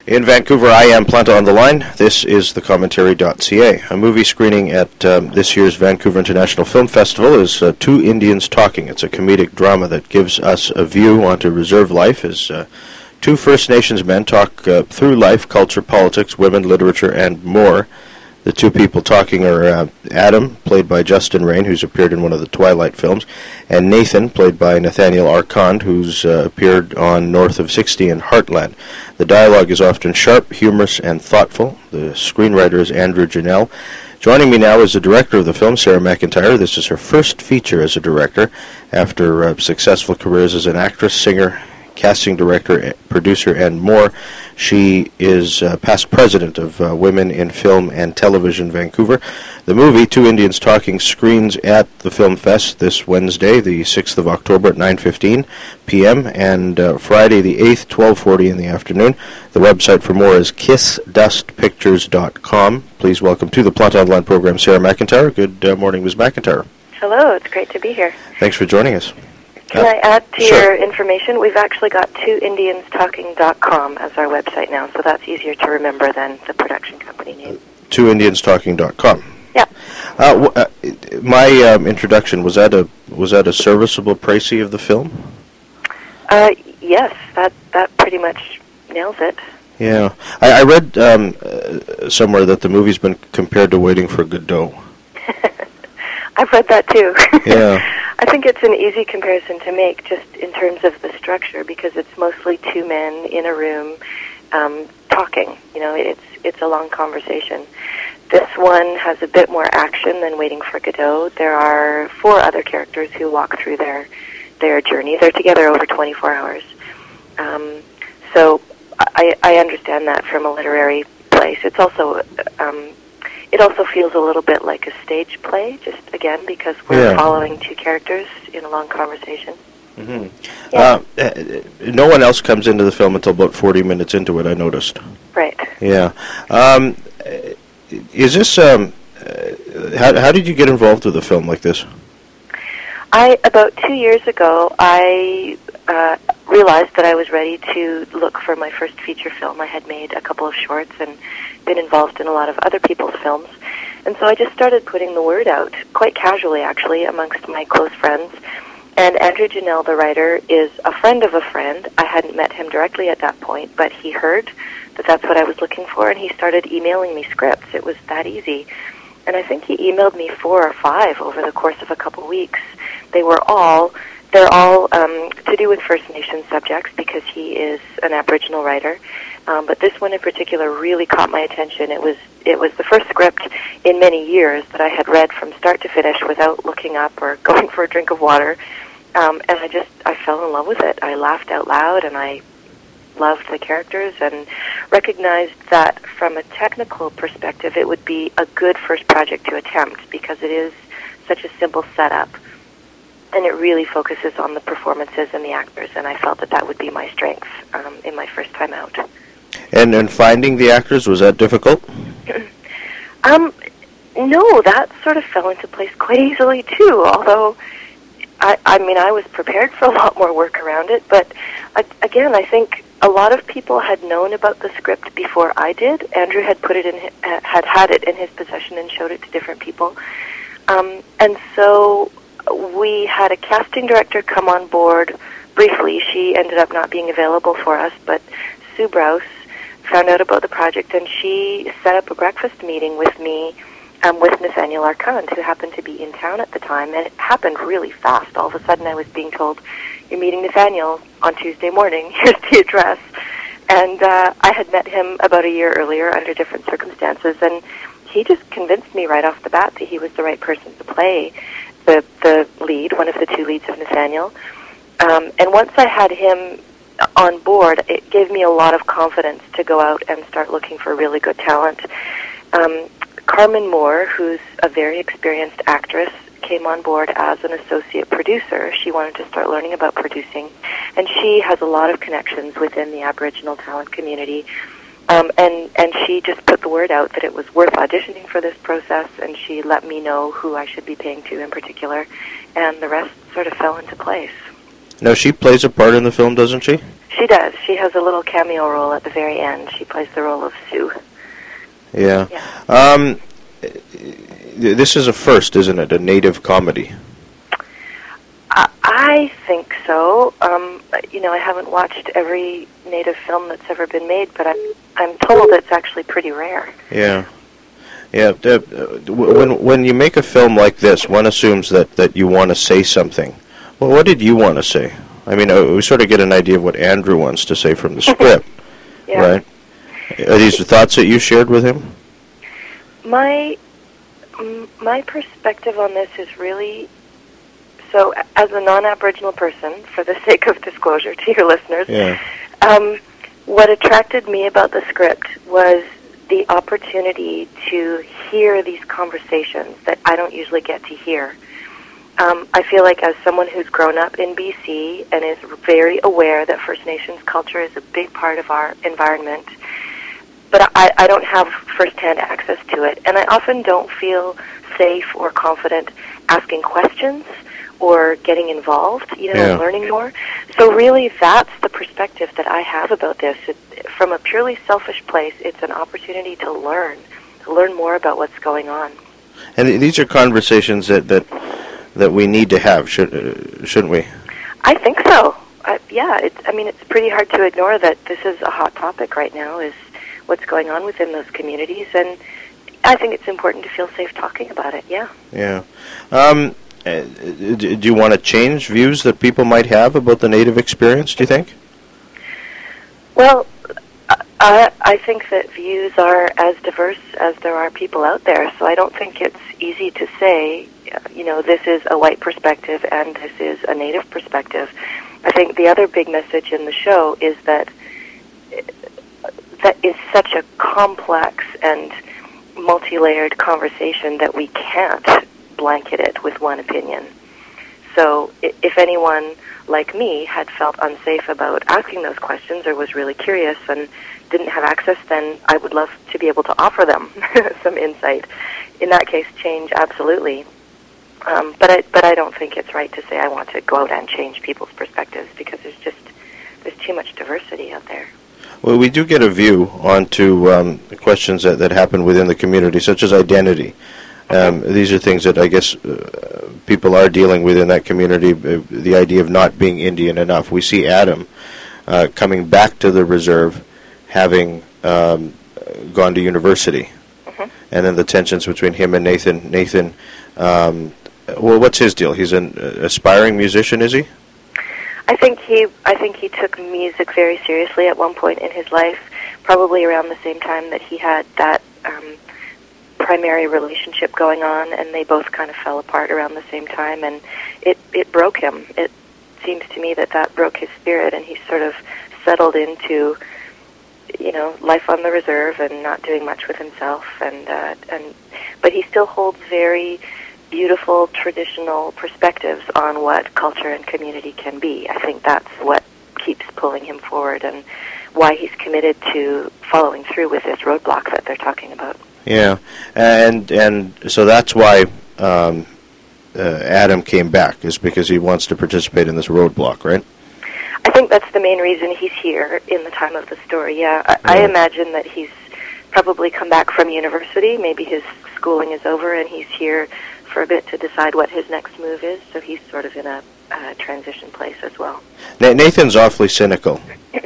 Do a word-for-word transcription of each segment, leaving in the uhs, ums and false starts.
In Vancouver, I am Planta on the line. This is the commentary dot c a. A movie screening at um, this year's Vancouver International Film Festival is uh, Two Indians Talking. It's a comedic drama that gives us a view onto reserve life as uh, two First Nations men talk uh, through life, culture, politics, women, literature, and more. The two people talking are uh, Adam, played by Justin Rain, who's appeared in one of the Twilight films, and Nathan, played by Nathaniel Arcand, who's uh, appeared on North of sixty and Heartland. The dialogue is often sharp, humorous, and thoughtful. The screenwriter is Andrew Janelle. Joining me now is the director of the film, Sarah McIntyre. This is her first feature as a director after uh, successful careers as an actress, singer, casting director, producer, and more. She is uh, past president of uh, Women in Film and Television Vancouver. The movie, Two Indians Talking, screens at the Film Fest this Wednesday, the sixth of October at nine fifteen p.m., and uh, Friday the eighth, twelve forty in the afternoon. The website for more is kiss dust pictures dot com. Please welcome to the Planta Online program, Sarah McIntyre. Good uh, morning, Miz McIntyre. Hello, it's great to be here. Thanks for joining us. Can uh, I add to sure. your information? We've actually got two indians talking dot com as our website now, so that's easier to remember than the production company name. two indians talking dot com. Yeah. Uh, w- uh, my um, introduction, was that a was that a serviceable précis of the film? Uh, yes, that that pretty much nails it. Yeah. I, I read um, uh, somewhere that the movie's been compared to Waiting for Godot. I've read that too. Yeah. I think it's an easy comparison to make just in terms of the structure because it's mostly two men in a room um, talking. You know, it's it's a long conversation. This one has a bit more action than Waiting for Godot. There are four other characters who walk through their their journey. They're together over twenty-four hours. Um, so I, I understand that from a literary place. It's also um, It also feels a little bit like a stage play, just again because we're yeah. following two characters in a long conversation. Mm-hmm. Yeah. Uh, no one else comes into the film until about forty minutes into it, I noticed. Right. Yeah. Um, is this, um, uh, how, how did you get involved with a film like this? I, about two years ago, I uh, realized that I was ready to look for my first feature film. I had made a couple of shorts and been involved in a lot of other people's films. And so I just started putting the word out, quite casually actually, amongst my close friends. And Andrew Janelle, the writer, is a friend of a friend. I hadn't met him directly at that point, but he heard that that's what I was looking for, and he started emailing me scripts. It was that easy. And I think he emailed me four or five over the course of a couple weeks. They were all, they're all um, to do with First Nation subjects because he is an Aboriginal writer. Um, but this one in particular really caught my attention. It was it was the first script in many years that I had read from start to finish without looking up or going for a drink of water. Um, and I just, I fell in love with it. I laughed out loud and I loved the characters and recognized that from a technical perspective it would be a good first project to attempt because it is such a simple setup. And it really focuses on the performances and the actors, and I felt that that would be my strength um, in my first time out. And and finding the actors, was that difficult? um, no, that sort of fell into place quite easily too, although, I, I mean, I was prepared for a lot more work around it, but uh, again, I think a lot of people had known about the script before I did. Andrew had put it in, his, had had it in his possession and showed it to different people. Um, and so we had a casting director come on board briefly. She ended up not being available for us, but Sue Browse found out about the project, and she set up a breakfast meeting with me um, with Nathaniel Arcand, who happened to be in town at the time, and it happened really fast. All of a sudden I was being told, you're meeting Nathaniel on Tuesday morning, here's the address. And uh, I had met him about a year earlier under different circumstances, and he just convinced me right off the bat that he was the right person to play the the lead, one of the two leads of Nathaniel. Um, and once I had him on board, it gave me a lot of confidence to go out and start looking for really good talent. Um, Carmen Moore, who's a very experienced actress, came on board as an associate producer. She wanted to start learning about producing, and she has a lot of connections within the Aboriginal talent community. Um, and, and she just put the word out that it was worth auditioning for this process, and she let me know who I should be paying to in particular, and the rest sort of fell into place. Now, she plays a part in the film, doesn't she? She She does. She has a little cameo role at the very end. She plays the role of Sue. Yeah. yeah. Um, this is a first, isn't it? A native comedy. I, I think so. Um, you know, I haven't watched every native film that's ever been made, but I'm I'm told it's actually pretty rare. Yeah. Yeah. Uh, when when you make a film like this, one assumes that, that you want to say something. Well, what did you want to say? I mean, uh, we sort of get an idea of what Andrew wants to say from the script, yeah. right? Are these the thoughts that you shared with him? My m- my perspective on this is really, so as a non-Aboriginal person, for the sake of disclosure to your listeners, yeah. um, what attracted me about the script was the opportunity to hear these conversations that I don't usually get to hear. Um, I feel like as someone who's grown up in B C and is very aware that First Nations culture is a big part of our environment, but I, I don't have first-hand access to it, and I often don't feel safe or confident asking questions or getting involved, you know, yeah. and learning more. So really, that's the perspective that I have about this. It, from a purely selfish place, it's an opportunity to learn, to learn more about what's going on. And these are conversations that that, that we need to have, should, uh, shouldn't we? I think so. I, yeah, it's, I mean, it's pretty hard to ignore that this is a hot topic right now, is what's going on within those communities, and I think it's important to feel safe talking about it, yeah. Yeah. Um, do you want to change views that people might have about the Native experience, do you think? Well, I, I think that views are as diverse as there are people out there, so I don't think it's easy to say, you know, this is a white perspective and this is a Native perspective. I think the other big message in the show is that that is such a complex and multi-layered conversation that we can't blanket it with one opinion. So if anyone like me had felt unsafe about asking those questions or was really curious and didn't have access, then I would love to be able to offer them some insight. In that case, change, absolutely. Um, but I, but I don't think it's right to say I want to go out and change people's perspectives, because there's just there's too much diversity out there. Well, we do get a view onto um, questions that, that happen within the community, such as identity. Um, these are things that I guess uh, people are dealing with in that community, uh, the idea of not being Indian enough. We see Adam uh, coming back to the reserve, having um, gone to university, mm-hmm. and then the tensions between him and Nathan. Nathan, um, well, what's his deal? He's an uh, aspiring musician, is he? I think he I think he took music very seriously at one point in his life, probably around the same time that he had that um, primary relationship going on, and they both kind of fell apart around the same time, and it, it broke him. It seems to me that that broke his spirit, and he sort of settled into, you know, life on the reserve and not doing much with himself, and uh, and but he still holds very beautiful traditional perspectives on what culture and community can be. I think that's what keeps pulling him forward and why he's committed to following through with this roadblock that they're talking about. Yeah, and and so that's why um, uh, Adam came back, is because he wants to participate in this roadblock, right? I think that's the main reason he's here in the time of the story, yeah. I, I imagine that he's probably come back from university. Maybe his schooling is over and he's here for a bit to decide what his next move is, so he's sort of in a uh, transition place as well. Nathan's awfully cynical.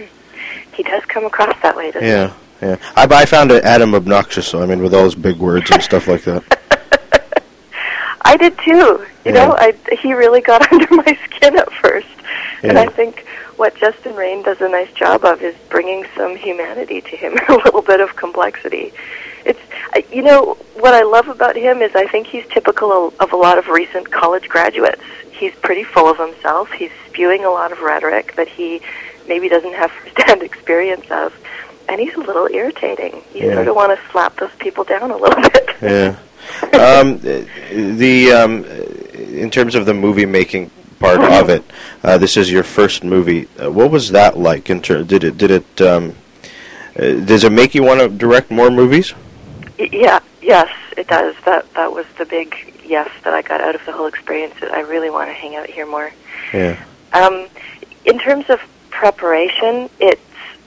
He does come across that way, doesn't yeah, he? Yeah, I, I found Adam obnoxious, I mean, with all his big words and stuff like that. I did too. You yeah. know, I, he really got under my skin at first. Yeah. And I think what Justin Rain does a nice job of is bringing some humanity to him, a little bit of complexity. It's, you know, what I love about him is I think he's typical of a lot of recent college graduates. He's pretty full of himself. He's spewing a lot of rhetoric that he maybe doesn't have first-hand experience of. And he's a little irritating. You yeah. sort of want to slap those people down a little bit. Yeah. Um, the um, in terms of the movie-making part of it, uh, this is your first movie. Uh, what was that like? In ter- did it? Did it? Um, uh, does it make you want to direct more movies? Yeah, yes, it does. That that was the big yes that I got out of the whole experience. That I really want to hang out here more. Yeah. Um, in terms of preparation, it's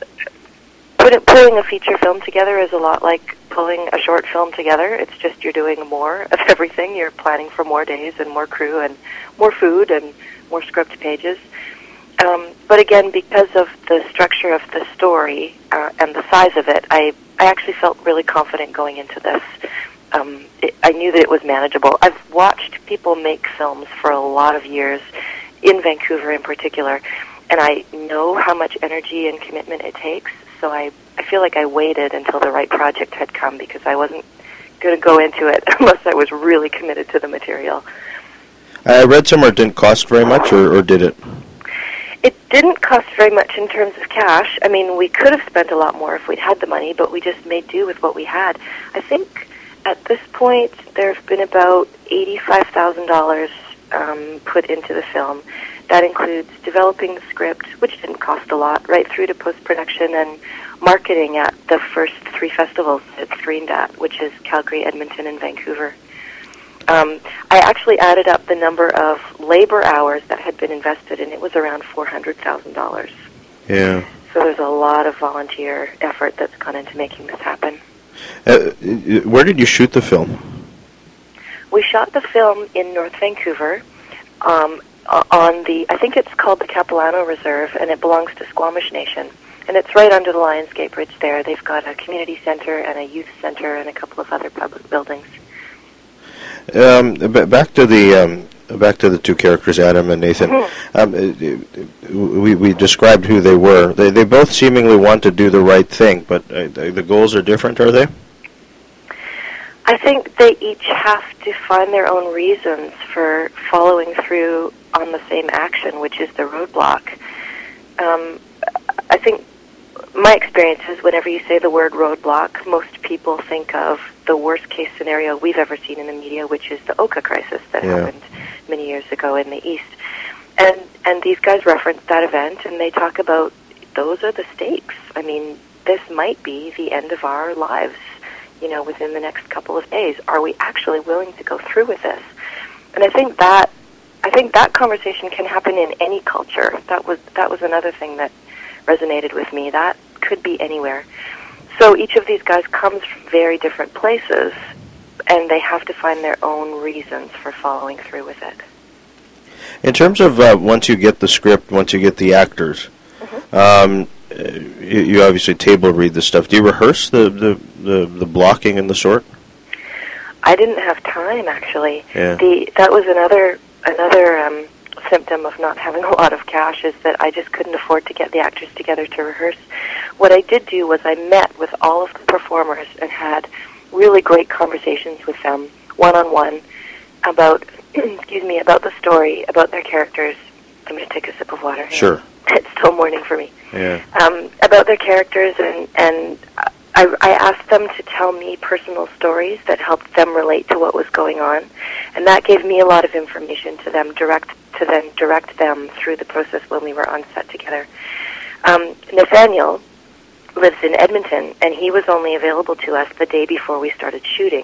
put, pulling a feature film together is a lot like pulling a short film together. It's just you're doing more of everything. You're planning for more days and more crew and more food and more script pages. Um, but again, because of the structure of the story uh, and the size of it, I, I actually felt really confident going into this. Um, it, I knew that it was manageable. I've watched people make films for a lot of years, in Vancouver in particular, and I know how much energy and commitment it takes, so I, I feel like I waited until the right project had come because I wasn't going to go into it unless I was really committed to the material. I read somewhere it didn't cost very much, or, or did it? It didn't cost very much in terms of cash. I mean, we could have spent a lot more if we'd had the money, but we just made do with what we had. I think at this point there have been about eighty-five thousand dollars um, put into the film. That includes developing the script, which didn't cost a lot, right through to post-production and marketing at the first three festivals it screened at, which is Calgary, Edmonton, and Vancouver. Um, I actually added up the number of labor hours that had been invested, and it was around four hundred thousand dollars. Yeah. So there's a lot of volunteer effort that's gone into making this happen. Uh, where did you shoot the film? We shot the film in North Vancouver um, on the, I think it's called the Capilano Reserve, and it belongs to Squamish Nation. And it's right under the Lionsgate Bridge there. They've got a community center and a youth center and a couple of other public buildings. Um, back to the um, back to the two characters, Adam and Nathan. Mm-hmm. Um, we we described who they were. They they both seemingly want to do the right thing, but uh, the goals are different, are they? I think they each have to find their own reasons for following through on the same action, which is the roadblock. Um, I think my experience is whenever you say the word roadblock, most people think of the worst case scenario we've ever seen in the media, which is the Oka crisis that yeah. happened many years ago in the East. And and these guys reference that event, and they talk about those are the stakes. I mean, this might be the end of our lives, you know, within the next couple of days. Are we actually willing to go through with this? And I think that I think that conversation can happen in any culture. That was that was another thing that resonated with me. That could be anywhere. So each of these guys comes from very different places, and they have to find their own reasons for following through with it. In terms of uh, once you get the script, once you get the actors, mm-hmm. um, you, you obviously table read the stuff. Do you rehearse the, the, the, the blocking and the sort? I didn't have time, actually. Yeah. The that was another another um, symptom of not having a lot of cash, is that I just couldn't afford to get the actors together to rehearse. What I did do was I met with all of the performers and had really great conversations with them, one-on-one, about, excuse me, about the story, about their characters. I'm going to take a sip of water. Sure. It's still morning for me. Yeah. Um, about their characters, and, and I, I asked them to tell me personal stories that helped them relate to what was going on, and that gave me a lot of information to them, direct to then direct them through the process when we were on set together. Um, Nathaniel lives in Edmonton, and he was only available to us the day before we started shooting.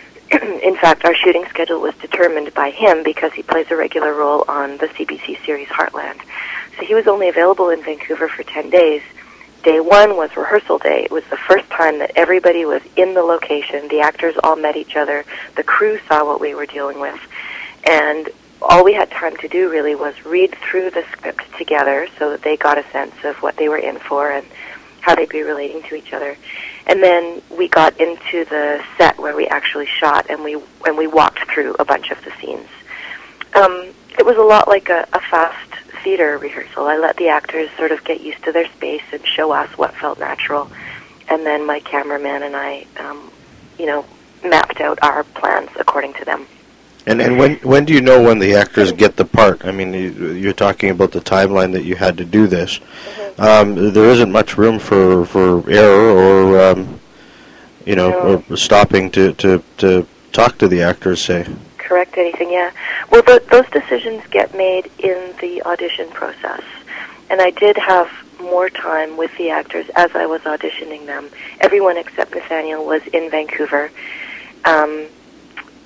In fact, our shooting schedule was determined by him because he plays a regular role on the C B C series Heartland. So he was only available in Vancouver for ten days. Day one was rehearsal day. It was the first time that everybody was in the location. The actors all met each other. The crew saw what we were dealing with. And all we had time to do really was read through the script together so that they got a sense of what they were in for and how they'd be relating to each other. And then we got into the set where we actually shot, and we and we walked through a bunch of the scenes. Um, it was a lot like a, a fast theater rehearsal. I let the actors sort of get used to their space and show us what felt natural. And then my cameraman and I, um, you know, mapped out our plans according to them. And and when when do you know when the actors get the part? I mean, you, you're talking about the timeline that you had to do this. Mm-hmm. Um, there isn't much room for, for error or, um, you know, no. or stopping to, to, to talk to the actors, say. Correct anything, yeah. Well, the, those decisions get made in the audition process. And I did have more time with the actors as I was auditioning them. Everyone except Nathaniel was in Vancouver. Um,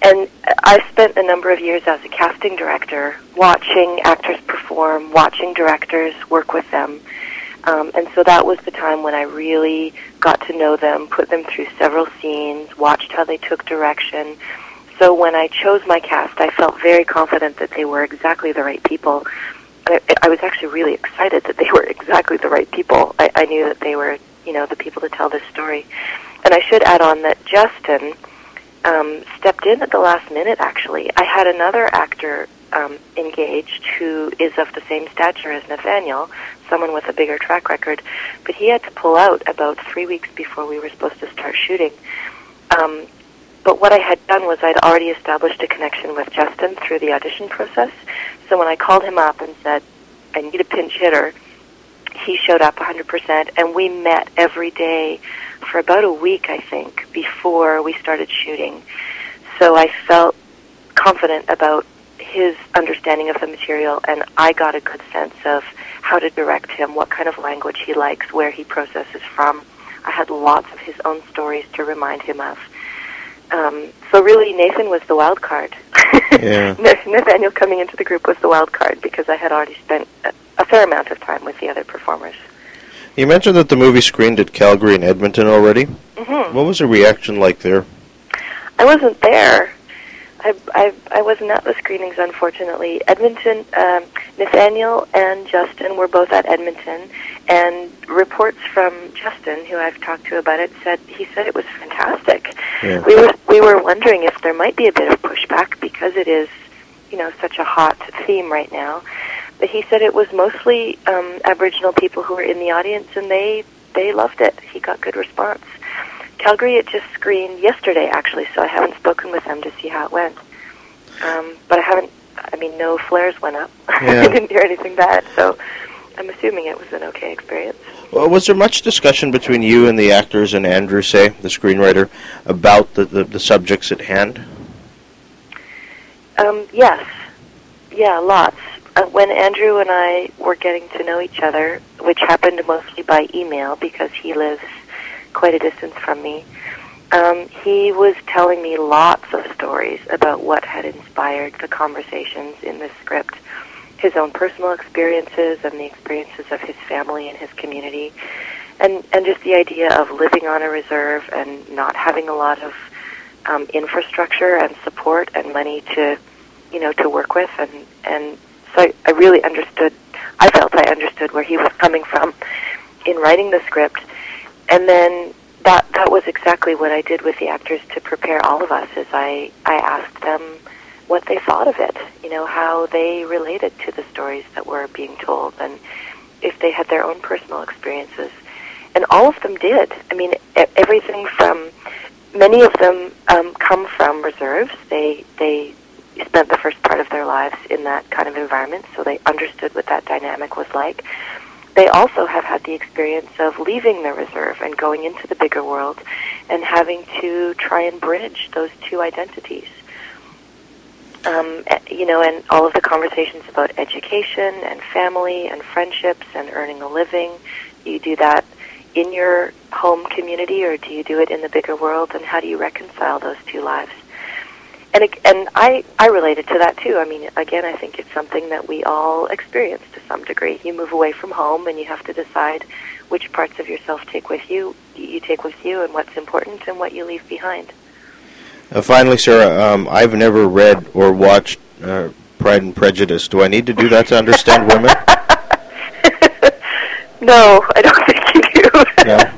and I spent a number of years as a casting director, watching actors perform, watching directors work with them. Um, and so that was the time when I really got to know them, put them through several scenes, watched how they took direction. So when I chose my cast, I felt very confident that they were exactly the right people. I, I was actually really excited that they were exactly the right people. I, I knew that they were, you know, the people to tell this story. And I should add on that Justin um, stepped in at the last minute, actually. I had another actor um, engaged who is of the same stature as Nathaniel, someone with a bigger track record, but he had to pull out about three weeks before we were supposed to start shooting. Um, but what I had done was I'd already established a connection with Justin through the audition process. So when I called him up and said, I need a pinch hitter, he showed up one hundred percent, and we met every day for about a week, I think, before we started shooting. So I felt confident about his understanding of the material, and I got a good sense of how to direct him, what kind of language he likes, where he processes from. I had lots of his own stories to remind him of. Um, so really, Nathan was the wild card. Yeah. Nathaniel coming into the group was the wild card because I had already spent a, a fair amount of time with the other performers. You mentioned that the movie screened at Calgary and Edmonton already. Mm-hmm. What was the reaction like there? I wasn't there. I, I, I wasn't at the screenings, unfortunately. Edmonton, um, Nathaniel and Justin were both at Edmonton, and reports from Justin, who I've talked to about it, said he said it was fantastic. Yeah. We were we were wondering if there might be a bit of pushback because it is, you know, such a hot theme right now. But he said it was mostly um, Aboriginal people who were in the audience, and they they loved it. He got good response. Calgary, it just screened yesterday, actually, so I haven't spoken with them to see how it went. Um, but I haven't, I mean, no flares went up. Yeah. I didn't hear anything bad, so I'm assuming it was an okay experience. Well, was there much discussion between you and the actors and Andrew, say, the screenwriter, about the, the, the subjects at hand? Um, yes. Yeah, lots. Uh, when Andrew and I were getting to know each other, which happened mostly by email because he lives quite a distance from me, um, he was telling me lots of stories about what had inspired the conversations in this script, his own personal experiences and the experiences of his family and his community, and, and just the idea of living on a reserve and not having a lot of um, infrastructure and support and money to, you know, to work with. And, and so I, I really understood, I felt I understood where he was coming from in writing the script. And then that that was exactly what I did with the actors to prepare all of us, is I, I asked them what they thought of it, you know, how they related to the stories that were being told, and if they had their own personal experiences. And all of them did. I mean, everything from, many of them um, come from reserves. They, they spent the first part of their lives in that kind of environment, so they understood what that dynamic was like. They also have had the experience of leaving the reserve and going into the bigger world and having to try and bridge those two identities. Um, you know, and all of the conversations about education and family and friendships and earning a living. Do you do that in your home community, or do you do it in the bigger world, and how do you reconcile those two lives? And and I, I related to that too. I mean, again, I think it's something that we all experience to some degree. You move away from home and you have to decide which parts of yourself take with you, you take with you, and what's important and what you leave behind. Uh, finally, Sarah, um, I've never read or watched uh, Pride and Prejudice. Do I need to do that to understand women? No, I don't think you do. No.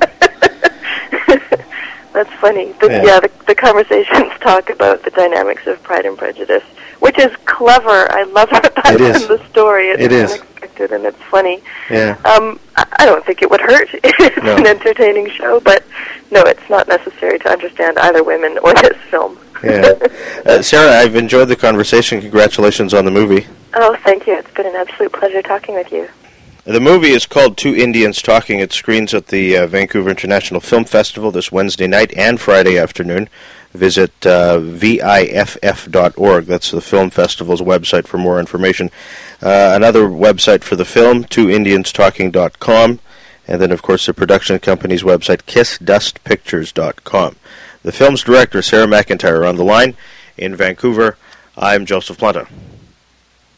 That's funny. The, yeah, yeah the, the conversations talk about the dynamics of Pride and Prejudice, which is clever. I love that that's in the story. It's it is. unexpected and it's funny. Yeah. Um, I, I don't think it would hurt. It's no. an entertaining show, but no, it's not necessary to understand either women or this film. Yeah. Uh, Sarah, I've enjoyed the conversation. Congratulations on the movie. Oh, thank you. It's been an absolute pleasure talking with you. The movie is called Two Indians Talking. It screens at the uh, Vancouver International Film Festival this Wednesday night and Friday afternoon. Visit uh, V I F F dot org. That's the film festival's website for more information. Uh, another website for the film, two indians talking dot com. And then, of course, the production company's website, kiss dust pictures dot com. The film's director, Sarah McIntyre, on the line. in Vancouver. I'm Joseph Planta.